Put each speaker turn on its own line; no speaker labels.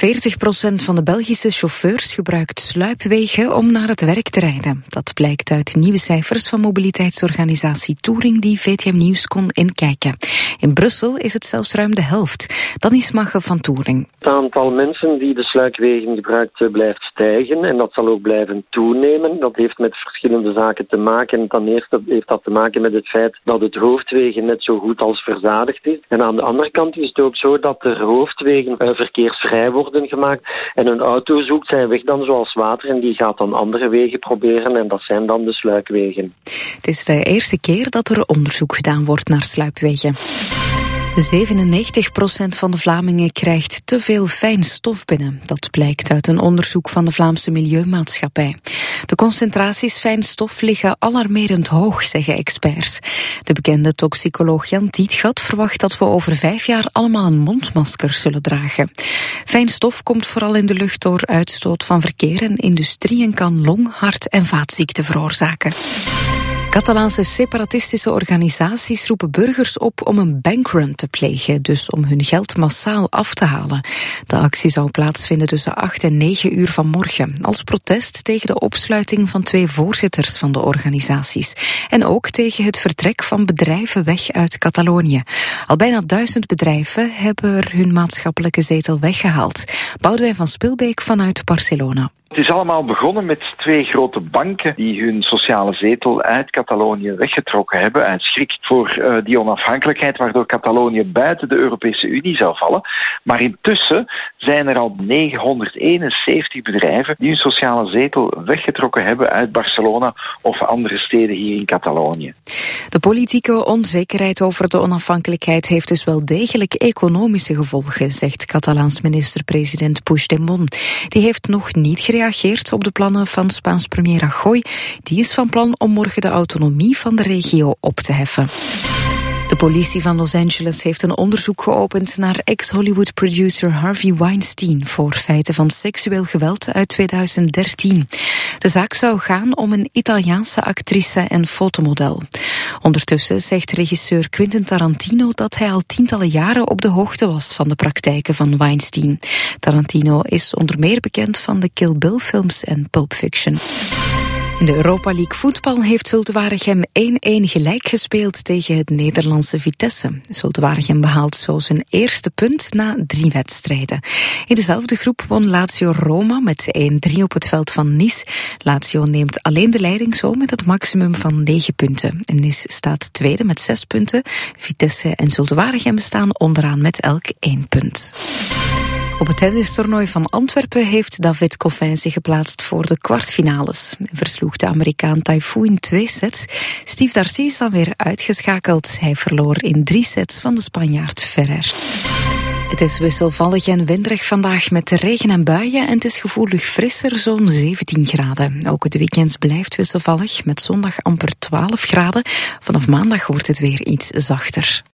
40% van de Belgische chauffeurs gebruikt sluipwegen om naar het werk te rijden. Dat blijkt uit nieuwe cijfers van mobiliteitsorganisatie Touring die VTM Nieuws kon inkijken. In Brussel is het zelfs ruim de helft. Dan is Magge van Touring.
Het aantal mensen die de sluipwegen gebruikt blijft stijgen en dat zal ook blijven toenemen. Dat heeft met verschillende zaken te maken. Ten eerste heeft dat te maken met het feit dat het hoofdwegen net zo goed als verzadigd is. En aan de andere kant is het ook zo dat er hoofdwegen verkeersvrij worden gemaakt. En een auto zoekt zijn weg dan zoals water en die gaat dan andere wegen proberen en dat zijn dan de sluipwegen.
Het is de eerste keer dat er onderzoek gedaan wordt naar sluipwegen. 97% van de Vlamingen krijgt te veel fijn stof binnen. Dat blijkt uit een onderzoek van de Vlaamse Milieumaatschappij. De concentraties fijn stof liggen alarmerend hoog, zeggen experts. De bekende toxicoloog Jan Tietgat verwacht dat we over 5 jaar allemaal een mondmasker zullen dragen. Fijn stof komt vooral in de lucht door uitstoot van verkeer en industrie en kan long-, hart- en vaatziekten veroorzaken. Catalaanse separatistische organisaties roepen burgers op om een bankrun te plegen, dus om hun geld massaal af te halen. De actie zou plaatsvinden tussen 8 en 9 uur vanmorgen, als protest tegen de opsluiting van 2 voorzitters van de organisaties. En ook tegen het vertrek van bedrijven weg uit Catalonië. Al bijna 1000 bedrijven hebben er hun maatschappelijke zetel weggehaald. Boudewijn van Spilbeek vanuit Barcelona.
Het is allemaal begonnen met 2 grote banken die hun sociale zetel uit Catalonië weggetrokken hebben, uit schrik voor die onafhankelijkheid, waardoor Catalonië buiten de Europese Unie zou vallen. Maar intussen zijn er al 971 bedrijven die hun sociale zetel weggetrokken hebben uit Barcelona of andere steden hier in Catalonië.
De politieke onzekerheid over de onafhankelijkheid heeft dus wel degelijk economische gevolgen, zegt Catalaans minister-president Puigdemont. Die heeft nog niet gereageerd op de plannen van Spaans premier Rajoy. Die is van plan om morgen de autonomie van de regio op te heffen. De politie van Los Angeles heeft een onderzoek geopend naar ex-Hollywood-producer Harvey Weinstein voor feiten van seksueel geweld uit 2013. De zaak zou gaan om een Italiaanse actrice en fotomodel. Ondertussen zegt regisseur Quentin Tarantino dat hij al tientallen jaren op de hoogte was van de praktijken van Weinstein. Tarantino is onder meer bekend van de Kill Bill-films en Pulp Fiction. In de Europa League voetbal heeft Zulte Waregem 1-1 gelijk gespeeld tegen het Nederlandse Vitesse. Zulte Waregem behaalt zo zijn eerste punt na 3 wedstrijden. In dezelfde groep won Lazio Roma met 1-3 op het veld van Nice. Lazio neemt alleen de leiding zo met het maximum van 9 punten. En Nice staat tweede met 6 punten. Vitesse en Zulte Waregem staan onderaan met elk 1 punt. Op het tennistoernooi van Antwerpen heeft David Goffin zich geplaatst voor de kwartfinales. Hij versloeg de Amerikaan Taifu in 2 sets. Steve Darcy is dan weer uitgeschakeld. Hij verloor in 3 sets van de Spanjaard Ferrer. Het is wisselvallig en winderig vandaag met regen en buien en het is gevoelig frisser, zo'n 17 graden. Ook het weekend blijft wisselvallig met zondag amper 12 graden. Vanaf maandag wordt het weer iets zachter.